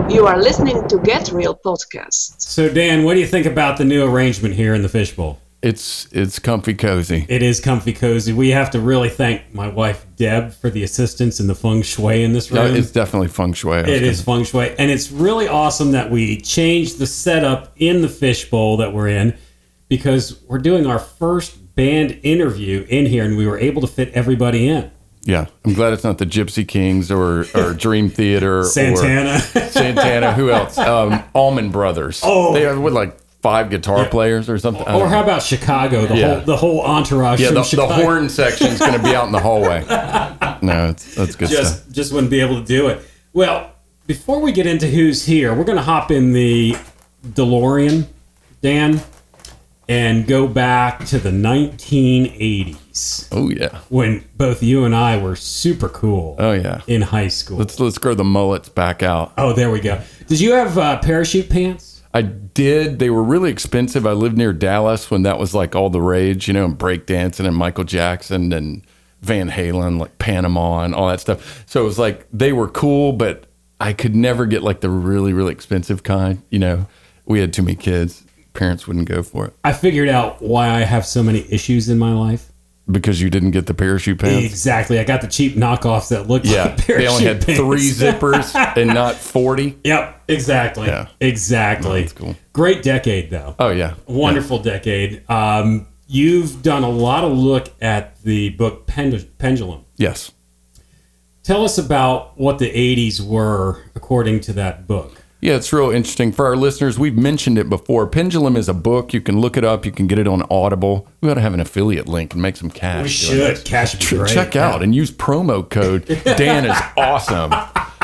You are listening to Get Real podcast. So, Dan, what do you think about the new arrangement here in the fishbowl? It's comfy cozy. It is comfy cozy. We have to really thank my wife, Deb, for the assistance in the feng shui in this room. No, it's definitely feng shui. It is feng shui. And it's really awesome that we changed the setup in the fishbowl that we're in because we're doing our first band interview in here and we were able to fit everybody in. Yeah, I'm glad it's not the Gypsy Kings or Dream Theater Santana. or Santana. Who else? Allman Brothers. Oh, they have like 5 guitar players or something. Or how about Chicago? The whole entourage. Yeah, from the horn section's going to be out in the hallway. No, that's good stuff. Just wouldn't be able to do it. Well, before we get into who's here, we're going to hop in the DeLorean, Dan, and go back to the 1980s. Oh yeah, when both you and I were super cool. Oh yeah, in high school. Let's grow the mullets back out. Oh, there we go. Did you have parachute pants? I did. They were really expensive. I lived near Dallas when that was like all the rage, and breakdancing and Michael Jackson and Van Halen, like Panama and all that stuff. So it was like they were cool, but I could never get like the really, really expensive kind. We had too many kids. Parents wouldn't go for it. I figured out why I have so many issues in my life. Because you didn't get the parachute pants? Exactly. I got the cheap knockoffs that looked like parachute they only had pants. 3 zippers and not 40. Yep, exactly. Yeah. Exactly. Oh, that's cool. Great decade, though. Oh, yeah. Wonderful decade. You've done a lot of look at the book Pendulum. Yes. Tell us about what the 80s were according to that book. Yeah, it's real interesting. For our listeners, we've mentioned it before. Pendulum is a book. You can look it up. You can get it on Audible. We ought to have an affiliate link and make some cash. We should. Cash would be great. Check out and use promo code. Dan is awesome.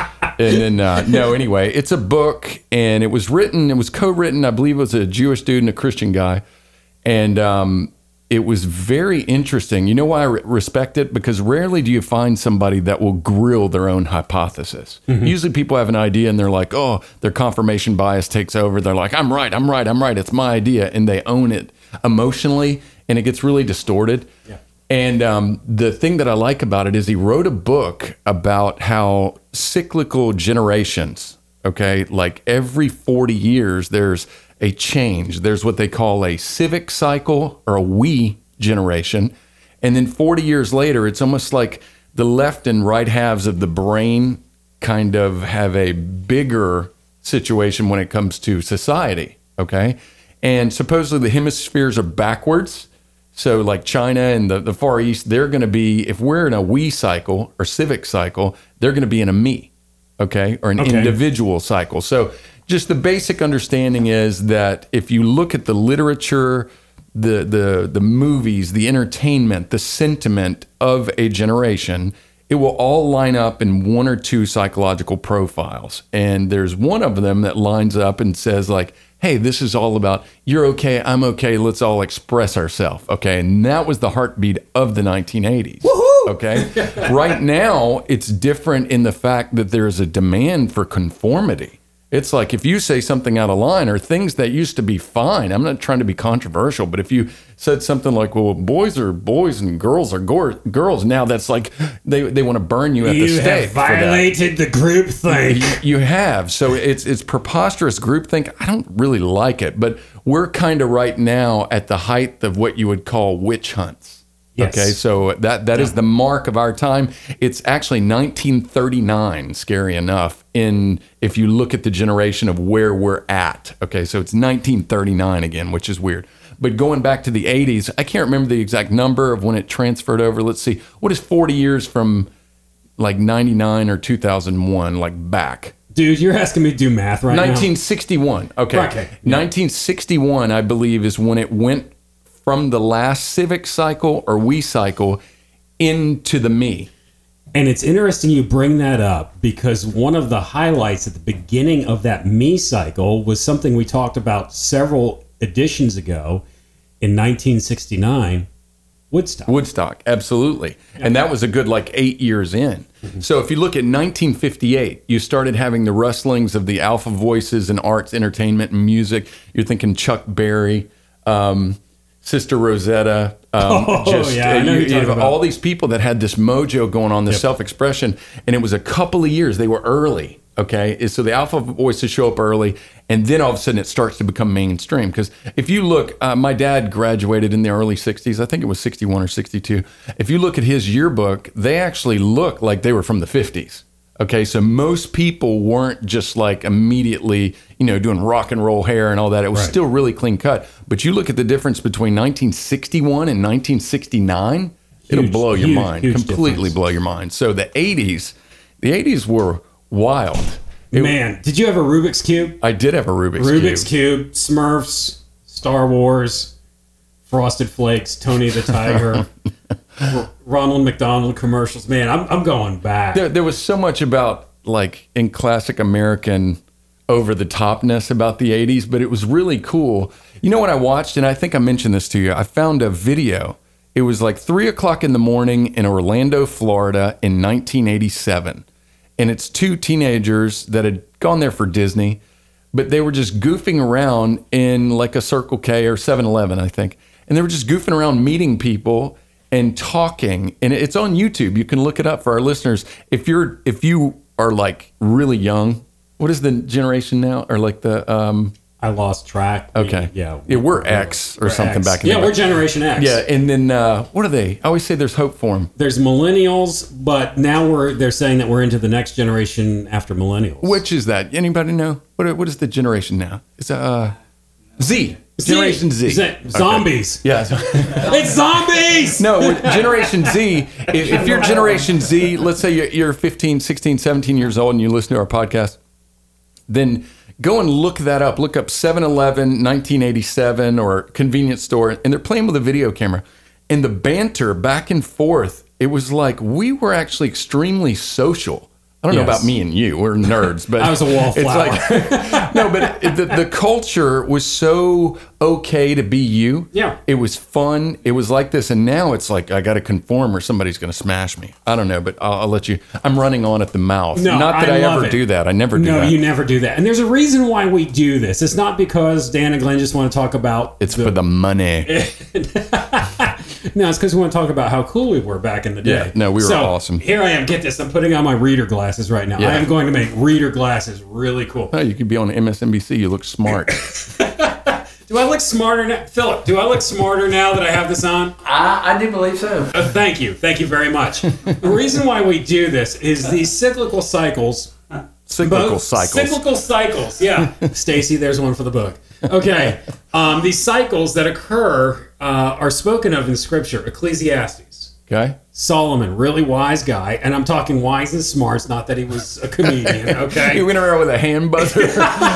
And then, anyway, it's a book, and it was co-written, I believe it was a Jewish dude and a Christian guy. And it was very interesting. You know why I respect it? Because rarely do you find somebody that will grill their own hypothesis. Mm-hmm. Usually people have an idea and they're like, oh, their confirmation bias takes over. They're like, I'm right. It's my idea. And they own it emotionally, and it gets really distorted. Yeah. And the thing that I like about it is he wrote a book about how cyclical generations, okay, like every 40 years, there's a change. There's what they call a civic cycle or a we generation. And then 40 years later, it's almost like the left and right halves of the brain kind of have a bigger situation when it comes to society, okay? And supposedly the hemispheres are backwards. So like China and the Far East, they're going to be, if we're in a we cycle or civic cycle, they're going to be in a me, okay? Or an individual cycle. So just the basic understanding is that if you look at the literature, the movies, the entertainment, the sentiment of a generation, it will all line up in 1 or 2 psychological profiles. And there's one of them that lines up and says like, hey, this is all about you're okay, I'm okay, let's all express ourselves, okay? And that was the heartbeat of the 1980s. Woohoo! Okay? Right now, it's different in the fact that there's a demand for conformity. It's like if you say something out of line or things that used to be fine, I'm not trying to be controversial, but if you said something like, well, boys are boys and girls are girls, now that's like they want to burn you at the stake. You have violated the groupthink. You have. So it's preposterous groupthink. I don't really like it, but we're kind of right now at the height of what you would call witch hunts. Yes. Okay, so that is the mark of our time. It's actually 1939, scary enough, if you look at the generation of where we're at. Okay, so it's 1939 again, which is weird. But going back to the 80s, I can't remember the exact number of when it transferred over. Let's see, what is 40 years from like 99 or 2001, like back? Dude, you're asking me to do math right 1961. now. Okay. 1961, I believe, is when it went from the last civic cycle or we cycle into the me. And it's interesting you bring that up because one of the highlights at the beginning of that me cycle was something we talked about several editions ago in 1969, Woodstock. Woodstock, absolutely. And that was a good 8 years in. Mm-hmm. So if you look at 1958, you started having the rustlings of the alpha voices in arts, entertainment, and music. You're thinking Chuck Berry, Sister Rosetta, you have all these people that had this mojo going on, this self-expression, and it was a couple of years. They were early, Okay, so the alpha voices show up early, and then all of a sudden it starts to become mainstream. Because if you look, my dad graduated in the early 60s. I think it was 61 or 62. If you look at his yearbook, they actually look like they were from the 50s. Okay, so most people weren't just like immediately, doing rock and roll hair and all that. It was still really clean cut. But you look at the difference between 1961 and 1969, it'll blow your mind, completely difference. Blow your mind. So the 80s were wild. Man, did you have a Rubik's Cube? I did have a Rubik's Cube, Smurfs, Star Wars, Frosted Flakes, Tony the Tiger, Ronald McDonald commercials. Man, I'm going back. There was so much about, like, in classic American over-the-topness about the 80s, but it was really cool. You know what I watched? And I think I mentioned this to you. I found a video. It was like 3 o'clock in the morning in Orlando, Florida in 1987. And it's two teenagers that had gone there for Disney, but they were just goofing around in like a Circle K or 7-Eleven, I think. And they were just goofing around meeting people and talking. And it's on YouTube. You can look it up for our listeners. If you are like really young, what is the generation now? Or like the I lost track. Okay. We're X or something X. back in the day. Yeah, we're Generation X. Yeah, and then what are they? I always say there's hope for them. There's millennials, but now they're saying that we're into the next generation after millennials. Which is that? Anybody know? What is the generation now? It's Z. Generation Z. Zombies. Okay. Yeah. It's zombies! No, with Generation Z, if you're Generation Z, let's say you're 15, 16, 17 years old and you listen to our podcast, then go and look that up. Look up 7-Eleven 1987 or convenience store, and they're playing with a video camera. And the banter back and forth, it was like we were actually extremely social. I don't know about me and you. We're nerds, but I was a wallflower. It's like, no, but the culture was so okay to be you. Yeah. It was fun. It was like this. And now it's like, I got to conform or somebody's going to smash me. I don't know, but I'll let you. I'm running on at the mouth. No, not that I love ever it. do that. I never do that. No, you never do that. And there's a reason why we do this. It's not because Dan and Glenn just want to talk about. It's for the money. No, it's because we want to talk about how cool we were back in the day. Yeah, no, we were awesome. Here I am. Get this. I'm putting on my reader glasses right now. Yeah. I am going to make reader glasses really cool. Oh, you could be on MSNBC. You look smart. Do I look smarter now? Philip, do I look smarter now that I have this on? I do believe so. Thank you. Thank you very much. The reason why we do this is these cyclical cycles. Cyclical cycles, yeah. Stacy, there's one for the book. Okay. These cycles that occur are spoken of in Scripture. Ecclesiastes. Okay. Solomon, really wise guy. And I'm talking wise and smarts, not that he was a comedian, okay? He went around with a hand buzzer.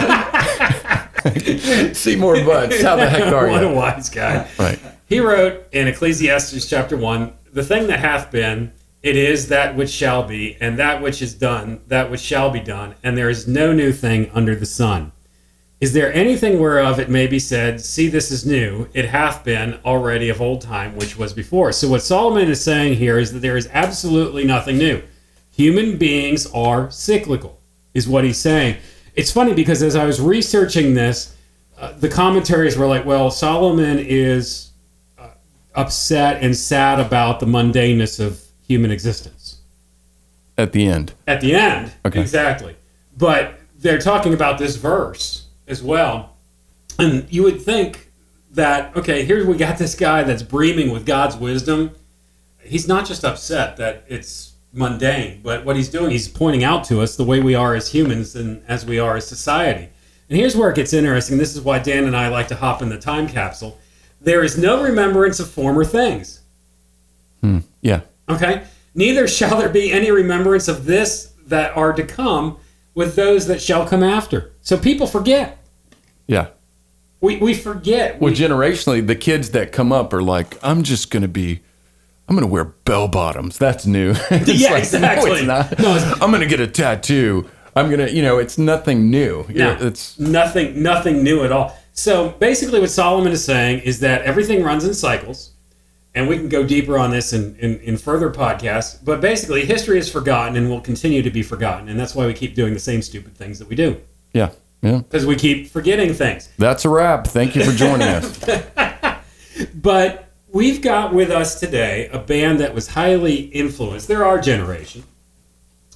Seymour Butts, how the heck are you? What a wise guy. Right. He wrote in Ecclesiastes chapter 1, the thing that hath been, it is that which shall be, and that which is done, that which shall be done, and there is no new thing under the sun. Is there anything whereof it may be said, see, this is new, it hath been already of old time, which was before. So what Solomon is saying here is that there is absolutely nothing new. Human beings are cyclical, is what he's saying. It's funny because as I was researching this, the commentaries were like, well, Solomon is upset and sad about the mundaneness of human existence. At the end. At the end, okay. Exactly. But they're talking about this verse as well. And you would think that, okay, here we got this guy that's breathing with God's wisdom. He's not just upset that it's mundane, but what he's doing, he's pointing out to us the way we are as humans and as we are as society. And here's where it gets interesting. This is why Dan and I like to hop in the time capsule. There is no remembrance of former things. Yeah. Okay? Neither shall there be any remembrance of this that are to come with those that shall come after. So people forget. Yeah. We forget. Well, generationally, the kids that come up are like, I'm going to wear bell bottoms. That's new. Yeah, like, exactly. No, it's not. No, I'm going to get a tattoo. I'm going to, it's nothing new. No, it's nothing new at all. So basically what Solomon is saying is that everything runs in cycles, and we can go deeper on this in further podcasts, but basically history is forgotten and will continue to be forgotten, and that's why we keep doing the same stupid things that we do. Yeah, yeah. Because we keep forgetting things. That's a wrap. Thank you for joining us. But we've got with us today a band that was highly influenced. They're our generation.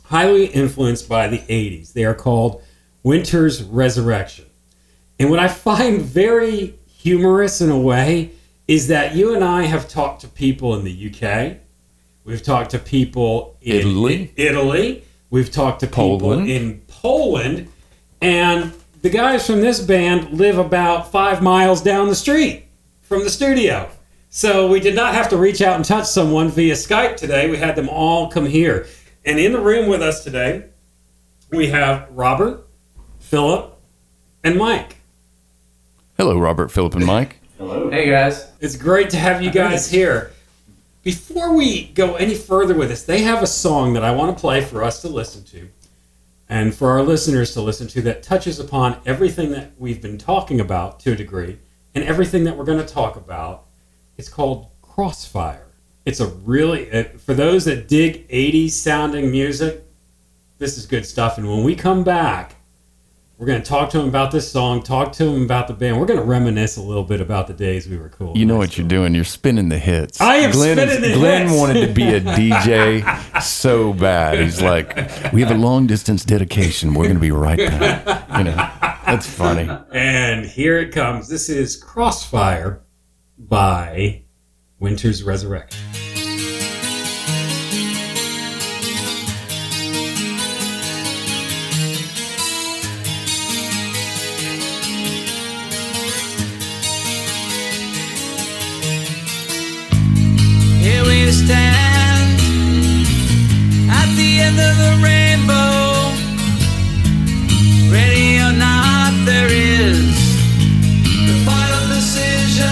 highly influenced by the 80s. They are called Winter's Resurrection. And what I find very humorous in a way is that you and I have talked to people in the UK. We've talked to people in Italy. We've talked to people in Poland. And the guys from this band live about 5 miles down the street from the studio. So we did not have to reach out and touch someone via Skype today. We had them all come here. And in the room with us today, we have Robert, Philip, and Mike. Hello, Robert, Philip, and Mike. Hello. Hey, guys. It's great to have you guys here. Before we go any further with this, they have a song that I want to play for us to listen to and for our listeners to listen to that touches upon everything that we've been talking about to a degree and everything that we're going to talk about. It's called Crossfire. It's a really, for those that dig 80s sounding music, this is good stuff. And when we come back, we're going to talk to him about this song, talk to him about the band. We're going to reminisce a little bit about the days we were cool. You know what you're doing. You're spinning the hits. I am spinning the hits. Glenn wanted to be a DJ so bad. He's like, we have a long distance dedication. We're going to be right back. You know, that's funny. And here it comes. This is Crossfire by Winter's Resurrection. Here we stand at the end of the rainbow. Ready or not, there is the final decision.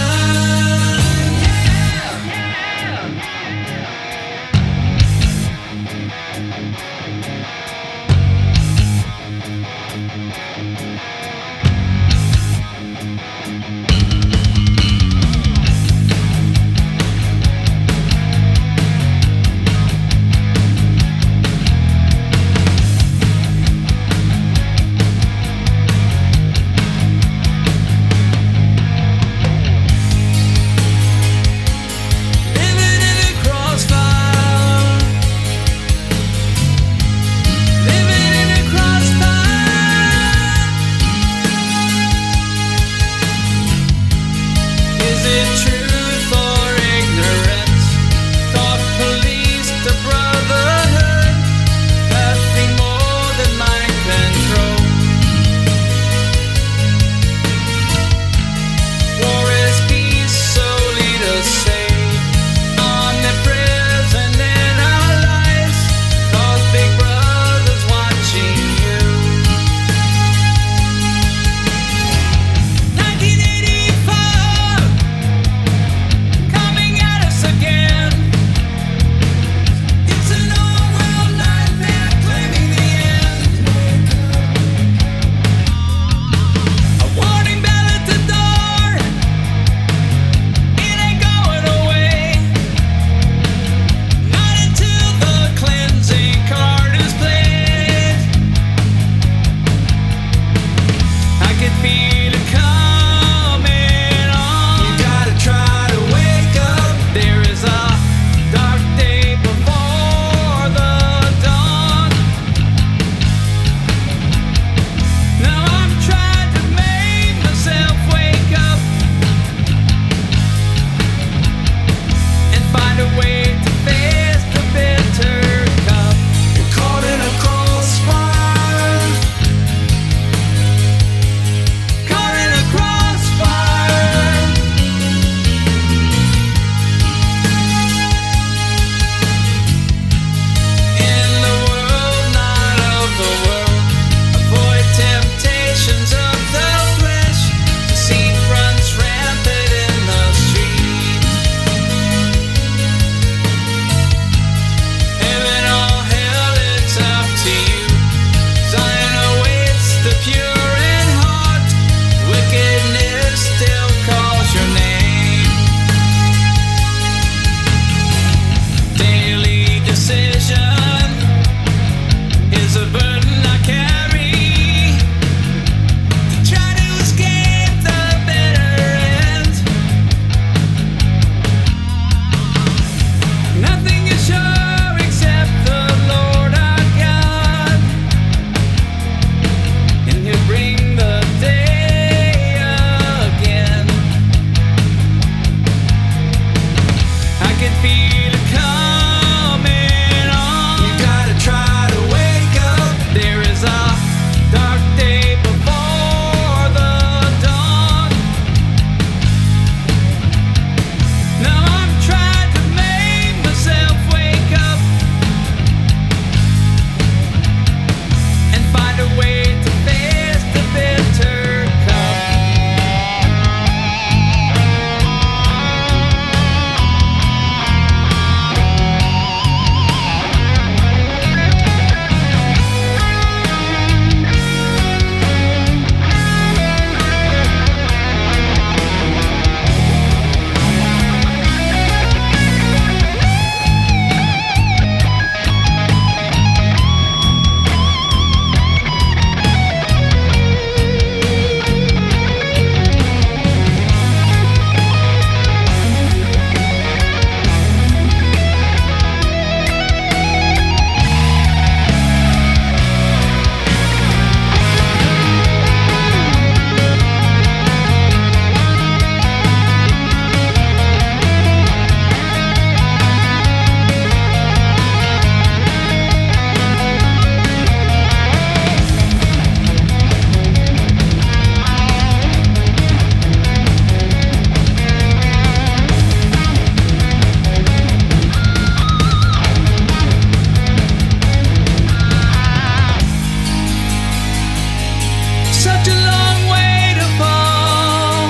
such a long way to fall.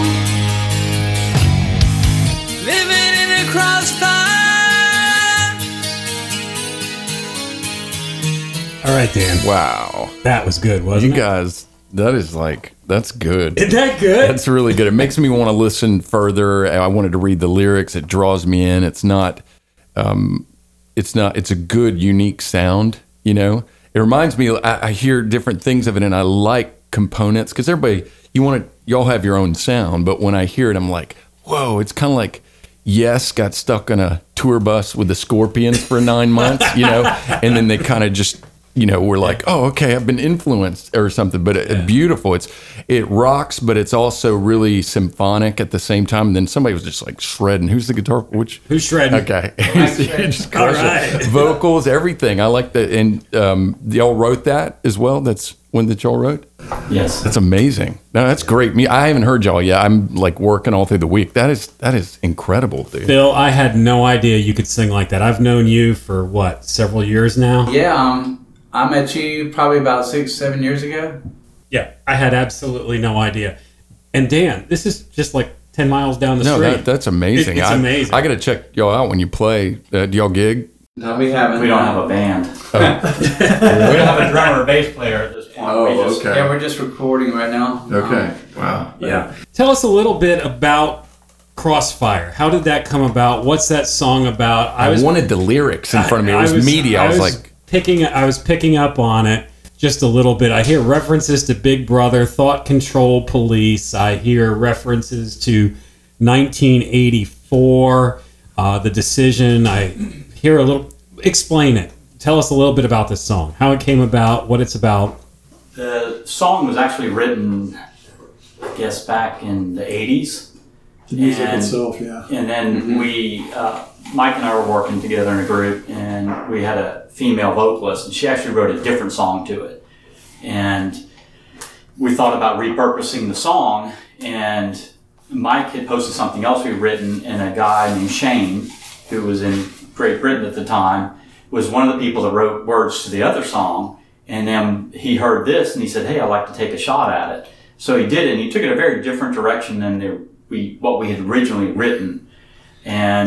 Living in a crossfire. All right, Dan. Wow. That was good, You wasn't it? guys, that's good. Isn't that good? That's really good. It makes me want to listen further. I wanted to read the lyrics. It draws me in. It's a good, unique sound, you know? It reminds me, I hear different things of it and I like components because y'all have your own sound, but when I hear it, I'm like, whoa, it's kind of like Yes got stuck on a tour bus with the Scorpions for 9 months, you know, and then they kind of just, you know, we're like, oh, okay, I've been influenced or something, but beautiful. It rocks, but it's also really symphonic at the same time. And then somebody was just like shredding. Who's the guitar? Who's shredding? Okay. Just crush All right. it. Vocals, everything. I like that. And y'all wrote that as well? That's one that y'all wrote? Yes. That's amazing. No, that's great. I haven't heard y'all yet. I'm like working all through the week. That is incredible, dude. Phil, I had no idea you could sing like that. I've known you for what, several years now? Yeah, I met you probably about 6-7 years ago. Yeah, I had absolutely no idea. And Dan, this is just like 10 miles down the No, street. that's amazing. It's amazing. I got to check y'all out when you play. Do y'all gig? No, we haven't. We don't have a band. Oh. We don't have a drummer or bass player at this point. Oh, We just- okay. Yeah, we're just recording right now. Wow. Yeah. Tell us a little bit about Crossfire. How did that come about? What's that song about? I wanted the lyrics in front of me. It was media. I was like, I was picking up on it just a little bit. I hear references to Big Brother, Thought Control Police. I hear references to 1984, The Decision. I hear a little. Explain it. Tell us a little bit about this song, how it came about, what it's about. The song was actually written, I guess, back in the 80s. The music And- itself, yeah. And then we, Mike and I were working together in a group, and we had a female vocalist, and she actually wrote a different song to it. And we thought about repurposing the song, and Mike had posted something else we'd written, and a guy named Shane, who was in Great Britain at the time, was one of the people that wrote words to the other song. And then he heard this, and he said, hey, I'd like to take a shot at it. So he did it, and he took it a very different direction than what we had originally written. And,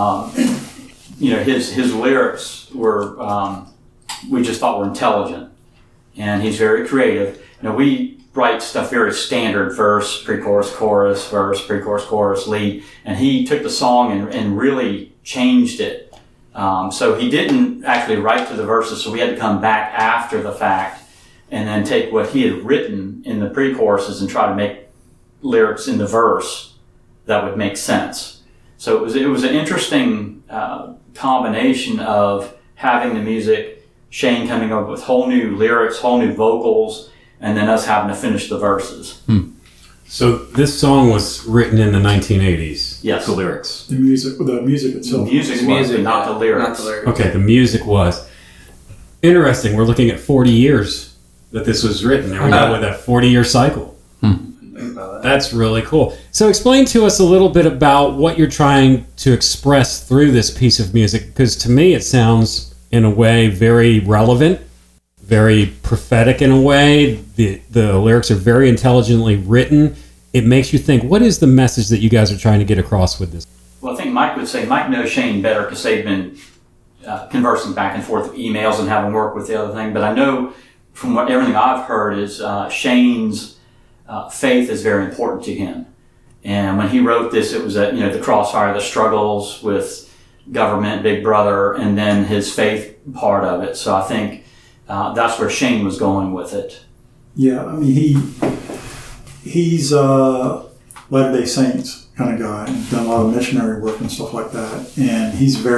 you know, his lyrics were, we just thought were intelligent. And he's very creative. You know, we write stuff very standard, verse, pre-chorus, chorus, verse, pre-chorus, chorus, lead. And he took the song and really changed it. So he didn't actually write to the verses, so we had to come back after the fact and then take what he had written in the pre-choruses and try to make lyrics in the verse that would make sense. So it was an interesting combination of having the music, Shane coming up with whole new lyrics, whole new vocals, and then us having to finish the verses. So this song was written in the 1980s. Yes. The lyrics. The music The itself. music was, but not the lyrics. Not the lyrics. Okay, the music was. Interesting. We're looking at 40 years that this was written. And we go with a 40-year cycle. Think about that. That's really cool. So explain to us a little bit about what you're trying to express through this piece of music, because to me it sounds, in a way, very relevant, very prophetic in a way. The lyrics are very intelligently written. It makes you think, what is the message that you guys are trying to get across with this? Well, I think Mike would say Mike knows Shane better because they've been conversing back and forth with emails and having worked with the other thing. But I know from everything I've heard is Shane's faith is very important to him. And when he wrote this, it was the crossfire, the struggles with government, Big Brother, and then his faith part of it. So I think that's where Shane was going with it. Yeah, I mean, he's a Latter-day Saints kind of guy. He's done a lot of missionary work and stuff like that. And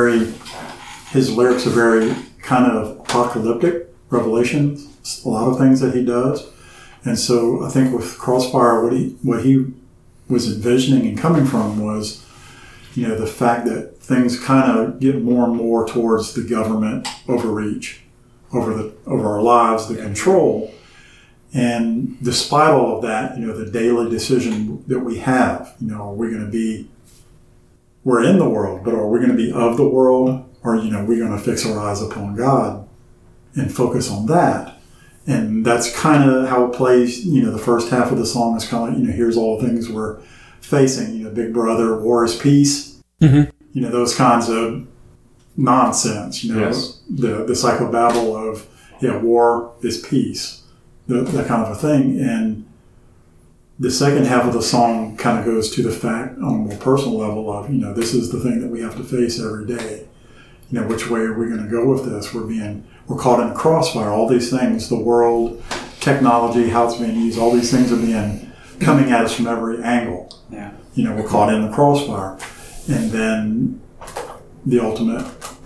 his lyrics are very kind of apocalyptic, revelations, a lot of things that he does. And so I think with Crossfire, what he was envisioning and coming from was, the fact that things kind of get more and more towards the government overreach over our lives, the control. And despite all of that, the daily decision that we have, are we going to be, we're in the world, but are we going to be of the world? Or, we're going to fix our eyes upon God and focus on that. And that's kind of how it plays. The first half of the song is kind of, here's all the things we're facing. Big brother, war is peace. Mm-hmm. Those kinds of nonsense. Yes. The psychobabble of war is peace, that kind of a thing. And the second half of the song kind of goes to the fact on a more personal level of this is the thing that we have to face every day. Which way are we going to go with this? We're caught in a crossfire. All these things, the world, technology, how it's being used, all these things are coming at us from every angle. Yeah. We're caught in the crossfire. And then the ultimate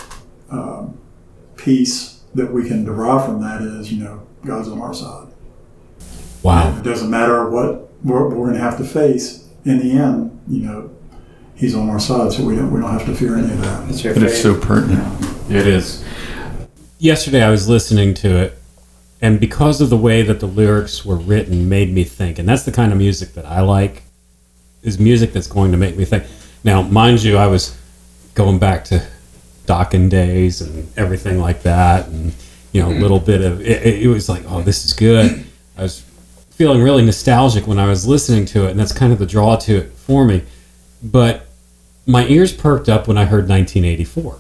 peace that we can derive from that is, God's on our side. Wow. And it doesn't matter what we're going to have to face. In the end, He's on our side, so we don't have to fear any of that. But it's so pertinent. It is. Yesterday I was listening to it, and because of the way that the lyrics were written made me think, and that's the kind of music that I like, is music that's going to make me think. Now, mind you, I was going back to Dokken days and everything like that, and a little bit of, it was like, oh, this is good. I was feeling really nostalgic when I was listening to it, and that's kind of the draw to it for me. But my ears perked up when I heard 1984.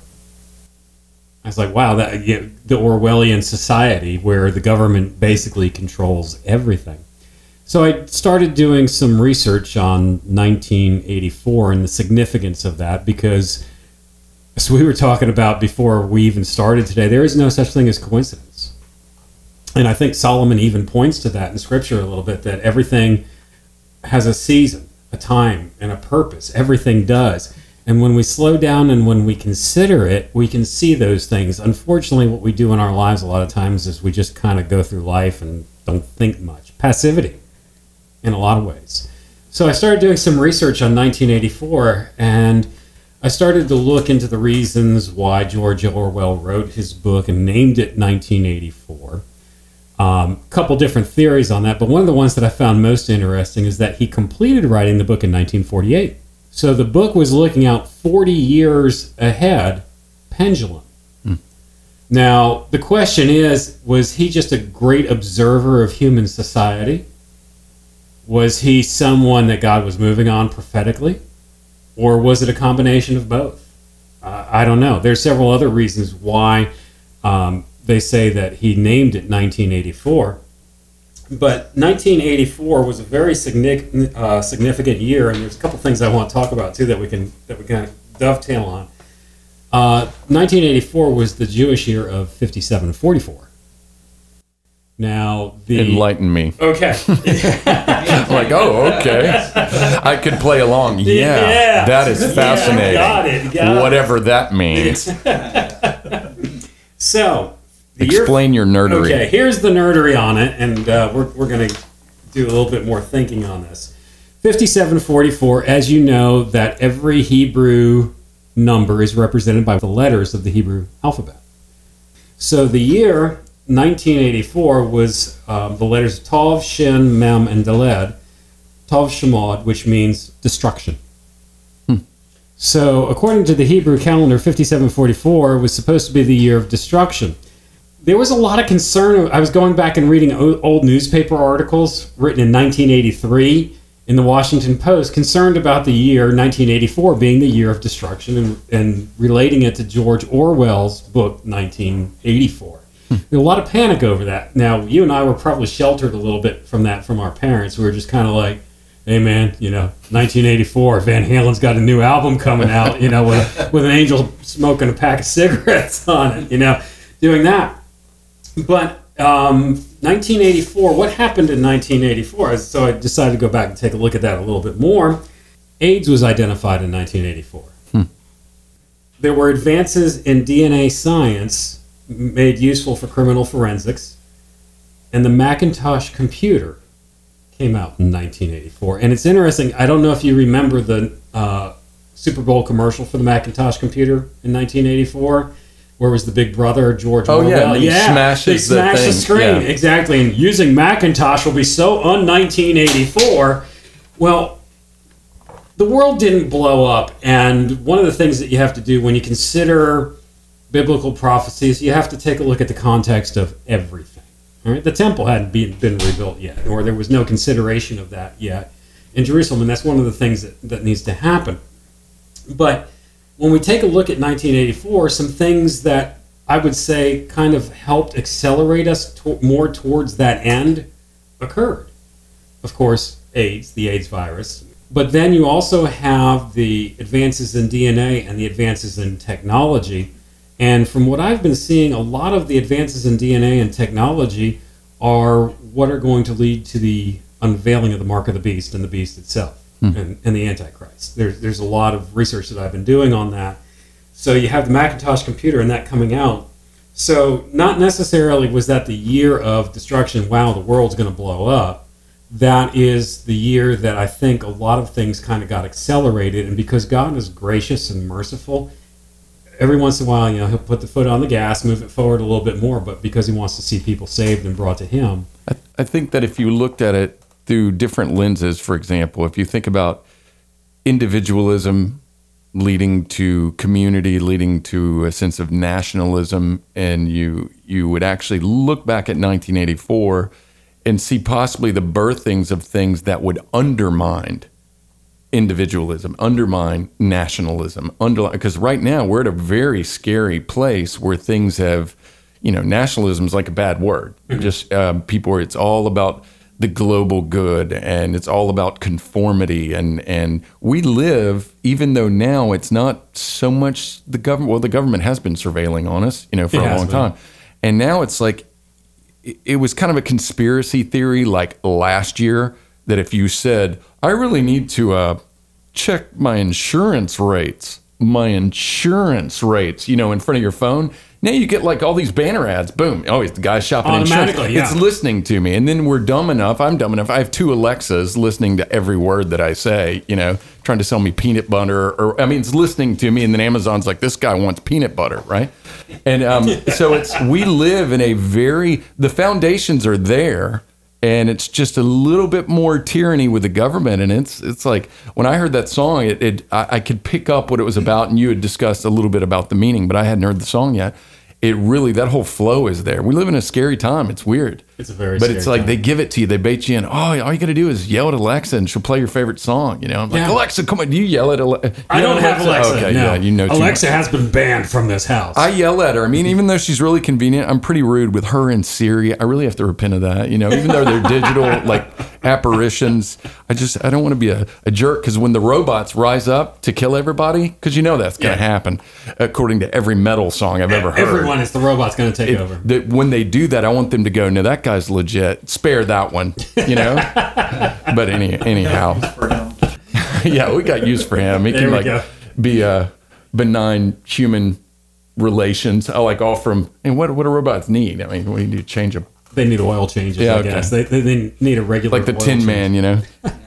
I was like, wow, that the Orwellian society where the government basically controls everything. So I started doing some research on 1984 and the significance of that, because as we were talking about before we even started today, there is no such thing as coincidence. And I think Solomon even points to that in Scripture a little bit, that everything has a season, a time, and a purpose. Everything does. And when we slow down and when we consider it, we can see those things. Unfortunately, what we do in our lives a lot of times is we just kind of go through life and don't think much. Passivity, in a lot of ways. So I started doing some research on 1984, and I started to look into the reasons why George Orwell wrote his book and named it 1984. Couple different theories on that, but one of the ones that I found most interesting is that he completed writing the book in 1948. So the book was looking out 40 years ahead, pendulum. Now, the question is, was he just a great observer of human society? Was he someone that God was moving on prophetically? Or was it a combination of both? I don't know. There's several other reasons why they say that he named it 1984. But 1984 was a very significant year, and there's a couple things I want to talk about too that we kind of dovetail on. 1984 was the Jewish year of 5744. Now, Enlighten me. Okay. Like, okay. I could play along. Yeah. That is fascinating. Yeah, got it. Whatever that means. So, explain your nerdery. Okay, here's the nerdery on it, and we're going to do a little bit more thinking on this. 5744, as you know, that every Hebrew number is represented by the letters of the Hebrew alphabet. So the year 1984 was the letters Tav, Shin, Mem, and Daled. Tav Shemad, which means destruction. So according to the Hebrew calendar, 5744 was supposed to be the year of destruction. There was a lot of concern. I was going back and reading old newspaper articles written in 1983 in the Washington Post, concerned about the year 1984 being the year of destruction and relating it to George Orwell's book 1984. There was a lot of panic over that. Now, you and I were probably sheltered a little bit from that from our parents. We were just kind of like, hey man, 1984, Van Halen's got a new album coming out, with an angel smoking a pack of cigarettes on it, doing that. But 1984, what happened in 1984? So I decided to go back and take a look at that a little bit more. AIDS was identified in 1984. There were advances in DNA science made useful for criminal forensics, and the Macintosh computer came out in 1984. And it's interesting, I don't know if you remember the Super Bowl commercial for the Macintosh computer in 1984, where was the big brother, George Orwell? He smashes the screen. Yeah. Exactly. And using Macintosh will be so un-1984. Well, the world didn't blow up. And one of the things that you have to do when you consider biblical prophecies, you have to take a look at the context of everything. All right? The temple hadn't been rebuilt yet, or there was no consideration of that yet in Jerusalem, and that's one of the things that needs to happen. But when we take a look at 1984, some things that I would say kind of helped accelerate us more towards that end occurred. Of course, AIDS, the AIDS virus. But then you also have the advances in DNA and the advances in technology. And from what I've been seeing, a lot of the advances in DNA and technology are what are going to lead to the unveiling of the mark of the beast and the beast itself and the Antichrist. There's a lot of research that I've been doing on that. So you have the Macintosh computer and that coming out. So not necessarily was that the year of destruction, wow, the world's going to blow up. That is the year that I think a lot of things kind of got accelerated. And because God is gracious and merciful, every once in a while, he'll put the foot on the gas, move it forward a little bit more, but because he wants to see people saved and brought to him. I think that if you looked at it through different lenses, for example, if you think about individualism leading to community, leading to a sense of nationalism, and you would actually look back at 1984 and see possibly the birthings of things that would undermine individualism, undermine nationalism, because right now we're at a very scary place where things have, nationalism is like a bad word. Just people, it's all about the global good, and it's all about conformity, and we live, even though now it's not so much the government. Well, the government has been surveilling on us, for a long time, and now it's like it was kind of a conspiracy theory, like last year, that if you said, I really need to check my insurance rates, in front of your phone. Now you get like all these banner ads. Boom. Oh, it's the guy shopping insurance. Yeah. It's listening to me. And then I'm dumb enough. I have 2 Alexas listening to every word that I say, trying to sell me peanut butter. It's listening to me. And then Amazon's like, this guy wants peanut butter, right? And so we live in the foundations are there. And it's just a little bit more tyranny with the government. And it's like, when I heard that song, I could pick up what it was about, and you had discussed a little bit about the meaning, but I hadn't heard the song yet. That whole flow is there. We live in a scary time. It's weird. It's a very But scary it's like time. they give it to you. They bait you in. Oh, all you got to do is yell at Alexa and she'll play your favorite song. I'm like, Alexa, come on. Do you yell at Alexa? I don't have Alexa. Okay, no. yeah, too Alexa much. has been banned from this house. I yell at her. Even though she's really convenient, I'm pretty rude with her and Siri. I really have to repent of that. Even though they're digital, like apparitions, I don't want to be a jerk, because when the robots rise up to kill everybody, because that's going to happen, according to every metal song I've ever heard. Everyone is the robot's going to take over. When they do that, I want them to go, no, that guy's legit. Spare that one, But anyhow, yeah, we got use for him. He can be a benign human relations. I like all from. And what do robots need? We need to change them. They need oil changes. Yeah, I okay. guess they need a regular, like the oil Tin change. Man,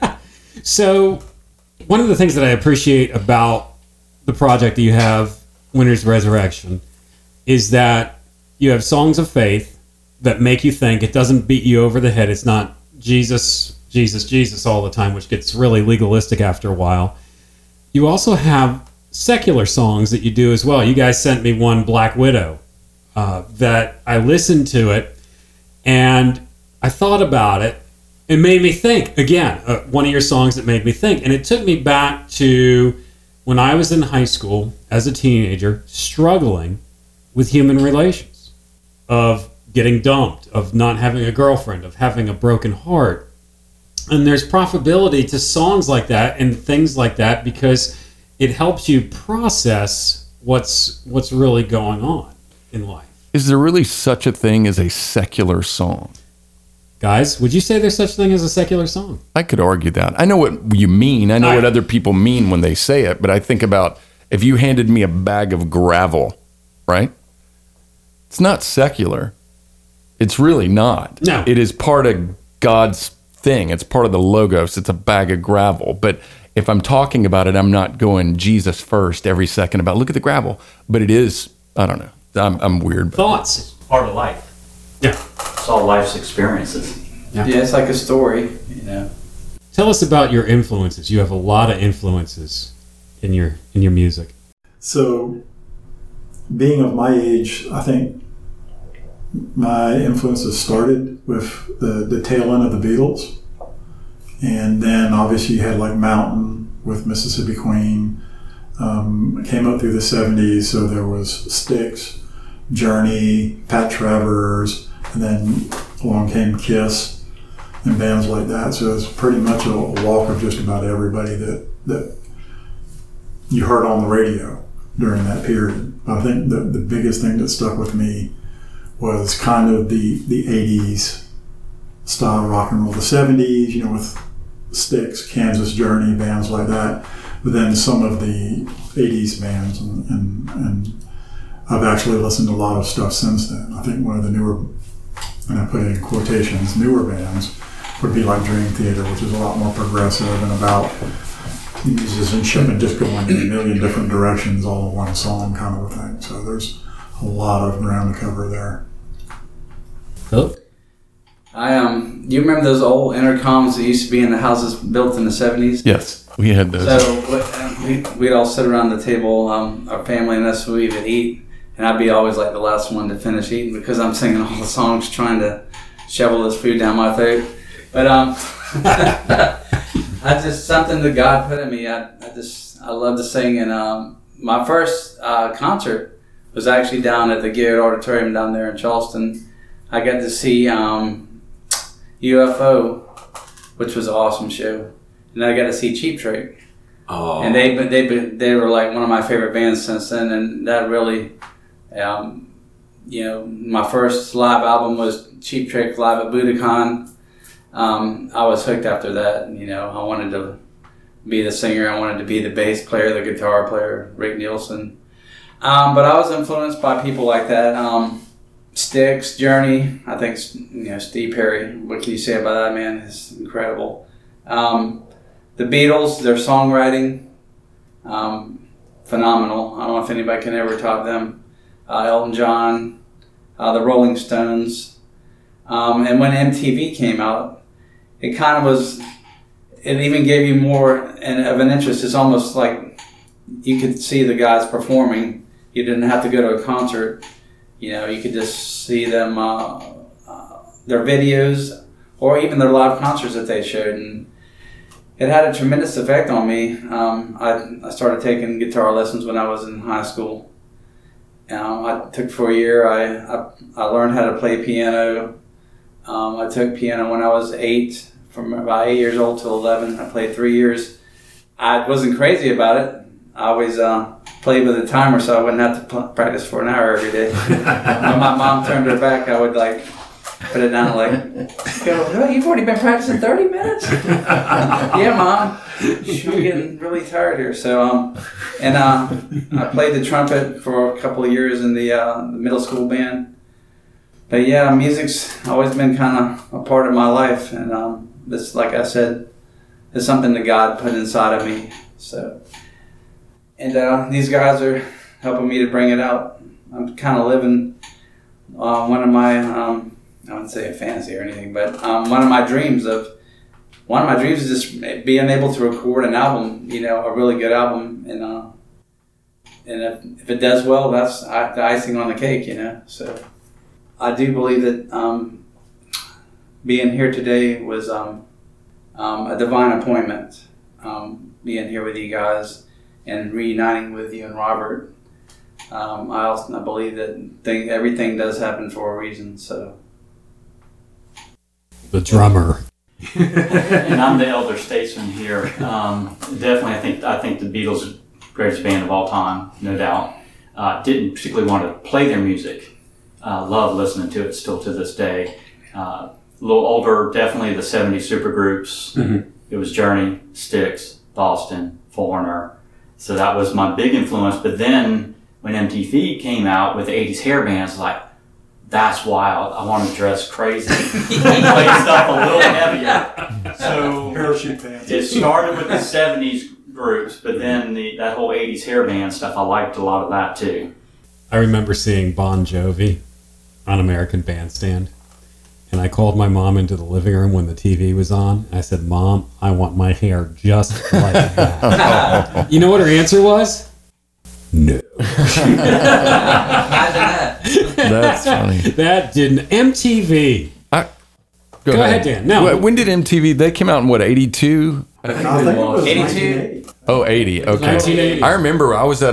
So, one of the things that I appreciate about the project that you have, Winter's Resurrection, is that you have songs of faith that make you think. It doesn't beat you over the head. It's not Jesus, Jesus, Jesus all the time, which gets really legalistic after a while. You also have secular songs that you do as well. You guys sent me one, Black Widow, that I listened to it, and I thought about it. It made me think. Again, one of your songs that made me think. And it took me back to when I was in high school as a teenager, struggling with human relations, of getting dumped, of not having a girlfriend, of having a broken heart. And there's profitability to songs like that and things like that, because it helps you process what's really going on in life. Is there really such a thing as a secular song? Guys, would you say there's such a thing as a secular song? I could argue that. I know what you mean. I know what other people mean when they say it, but I think about if you handed me a bag of gravel, right? It's not secular. It's really not. No. It is part of God's thing. It's part of the Logos. It's a bag of gravel. But if I'm talking about it, I'm not going Jesus first every second about, look at the gravel. But it is, I don't know. I'm weird. Thoughts? It's part of life. Yeah. It's all life's experiences. Yeah, it's like a story, Tell us about your influences. You have a lot of influences in your music. So, being of my age, I think my influences started with the tail end of the Beatles. And then obviously you had like Mountain with Mississippi Queen. Came up through the 70s, so there was Styx, Journey, Pat Travers, and then along came Kiss and bands like that. So it was pretty much a walk of just about everybody that you heard on the radio during that period. I think the biggest thing that stuck with me was kind of the 80s style rock and roll. The 70s, you know, with Styx, Kansas, Journey, bands like that. But then some of the 80s bands, and I've actually listened to a lot of stuff since then. I think one of the newer, and I put it in quotations, newer bands would be like Dream Theater, which is a lot more progressive and about musicianship and just going in a million different directions all in one song kind of a thing. So there's a lot of ground to cover there. Philip? You remember those old intercoms that used to be in the houses built in the 70s? Yes, we had those. So we'd all sit around the table, our family and us, we would eat, and I'd be always like the last one to finish eating because I'm singing all the songs trying to shovel this food down my throat. But I just, something that God put in me, I love to sing, and my first concert was actually down at the Garrett Auditorium down there in Charleston. I got to see UFO, which was an awesome show, and I got to see Cheap Trick. Oh. And they were like one of my favorite bands since then, and that really, my first live album was Cheap Trick live at Budokan. I was hooked after that. I wanted to be the singer. I wanted to be the bass player, the guitar player, Rick Nielsen. But I was influenced by people like that. Styx, Journey. I think Steve Perry. What can you say about that man? It's incredible. The Beatles, their songwriting, phenomenal. I don't know if anybody can ever top them. Elton John, the Rolling Stones, and when MTV came out, it kind of was. It even gave you more of an interest. It's almost like you could see the guys performing. You didn't have to go to a concert. You could just see them, their videos, or even their live concerts that they showed, and it had a tremendous effect on me. I started taking guitar lessons when I was in high school. I took for a year. I learned how to play piano. I took piano when I was 8, from about 8 years old till 11. I played 3 years. I wasn't crazy about it. I always played with a timer so I wouldn't have to practice for an hour every day. When my mom turned her back, I would put it down go, you've already been practicing 30 minutes? Yeah, Mom. I'm getting really tired here. So, I played the trumpet for a couple of years in the middle school band. But yeah, music's always been kind of a part of my life. And this, like I said, is something that God put inside of me. So, and these guys are helping me to bring it out. I'm kind of living one of my, I wouldn't say a fantasy or anything, but one of my dreams is just being able to record an album, a really good album, and if it does well, that's the icing on the cake, So I do believe that being here today was a divine appointment. Being here with you guys and reuniting with you and Robert. I believe that everything does happen for a reason. So. The drummer. And I'm the elder statesman here. Definitely, I think the Beatles are the greatest band of all time, no doubt. Didn't particularly want to play their music. Love listening to it still to this day. A little older, definitely the 70s supergroups. Mm-hmm. It was Journey, Styx, Boston, Foreigner. So that was my big influence. But then when MTV came out with the 80s hair bands, that's wild. I want to dress crazy. Play stuff a little heavier. So Parachute pants. It started with the 70s groups, but then that whole 80s hair band stuff, I liked a lot of that too. I remember seeing Bon Jovi on American Bandstand, and I called my mom into the living room when the TV was on. I said, "Mom, I want my hair just like that." You know what her answer was? No. Imagine that. That's funny. That didn't. MTV. Go ahead, Dan. No. When did MTV? They came out in what, 82? I think it was 82? 1980. Oh, 80. Okay. 1980. I remember I was at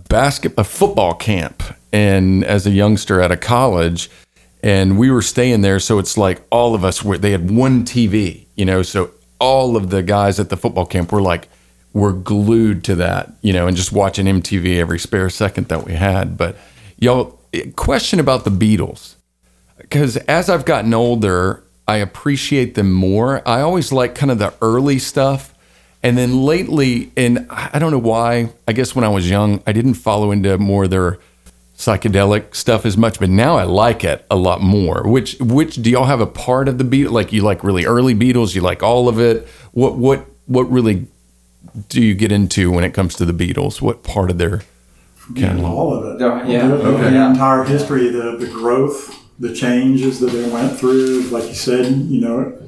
a football camp, and as a youngster at a college, and we were staying there. So it's like all of us they had one TV, so all of the guys at the football camp were glued to that, and just watching MTV every spare second that we had. But y'all, question about the Beatles, because as I've gotten older, I appreciate them more. I always like kind of the early stuff. And then lately, and I don't know why, I guess when I was young, I didn't follow into more of their psychedelic stuff as much, but now I like it a lot more. Which do y'all have a part of the Beatles? Like, you like really early Beatles, you like all of it? What really do you get into when it comes to the Beatles? What part of their catalog? All of it. Yeah. The entire history, the growth, the changes that they went through. Like you said, in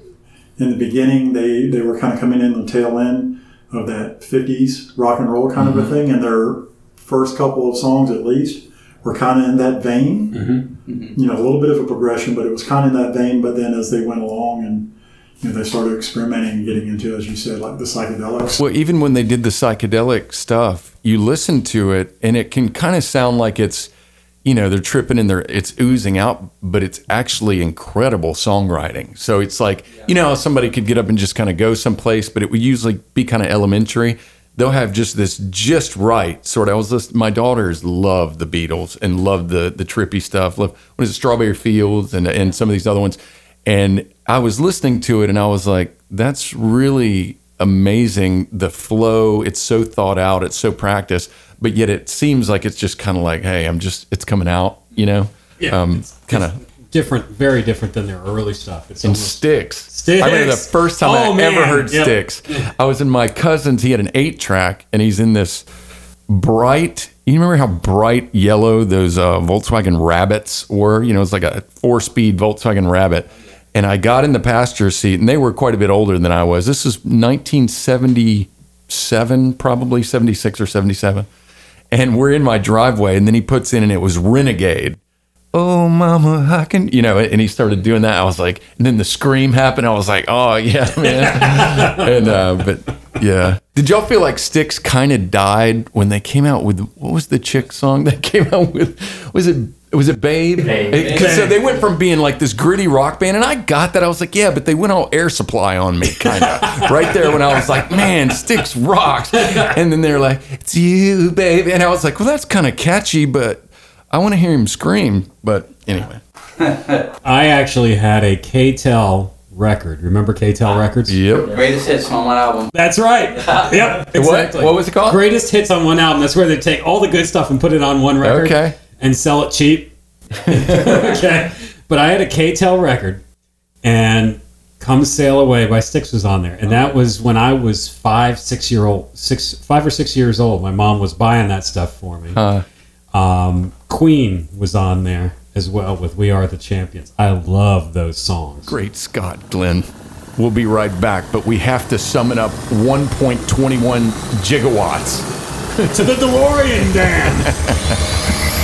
the beginning, they were kind of coming in the tail end of that 50s rock and roll kind of a thing, and their first couple of songs at least were kind of in that vein. A little bit of a progression, but it was kind of in that vein. But then as they went along and they started experimenting and getting into, as you said, like the psychedelics. Well, even when they did the psychedelic stuff, you listen to it and it can kind of sound like it's, they're tripping and it's oozing out, but it's actually incredible songwriting. So it's like, somebody could get up and just kind of go someplace, but it would usually be kind of elementary. They'll have just right sort of. My daughters love the Beatles and love the trippy stuff. Love, what is it, Strawberry Fields and some of these other ones. And I was listening to it and I was like, that's really amazing. The flow, it's so thought out, it's so practiced, but yet it seems like it's just kind of like, hey, it's coming out, Yeah, kind of different, very different than their early stuff. It's and almost Styx. I remember the first time I ever heard Styx. I was in my cousin's, he had an 8-track, and he's in this bright, you remember how bright yellow those Volkswagen Rabbits were? It's like a 4-speed Volkswagen Rabbit. And I got in the passenger seat, and they were quite a bit older than I was. This is 1977, probably 76 or 77. And we're in my driveway, and then he puts in, and it was Renegade. Oh, mama, I can, and he started doing that. I was like, and then the scream happened. I was like, oh, yeah, man. But yeah. Did y'all feel like Styx kind of died when they came out with, what was the chick song they came out with? Was it Babe? Babe. So they went from being like this gritty rock band, and I got that. I was like, yeah, but they went all Air Supply on me, kind of. Right there when I was like, man, Styx rocks. And then they're like, it's you, baby. And I was like, well, that's kind of catchy, but I want to hear him scream. But anyway. I actually had a K-Tel record. Remember K-Tel records? Yep. Greatest hits on one album. That's right. Yep, exactly. What was it called? Greatest hits on one album. That's where they take all the good stuff and put it on one record. Okay. And sell it cheap. Okay. But I had a K-Tel record, and Come Sail Away by Styx was on there. And that was when I was 5 or 6 years old. My mom was buying that stuff for me. Queen was on there as well with We Are the Champions. I love those songs. Great Scott, Glenn. We'll be right back, but we have to summon up 1.21 gigawatts. To the DeLorean, Dan!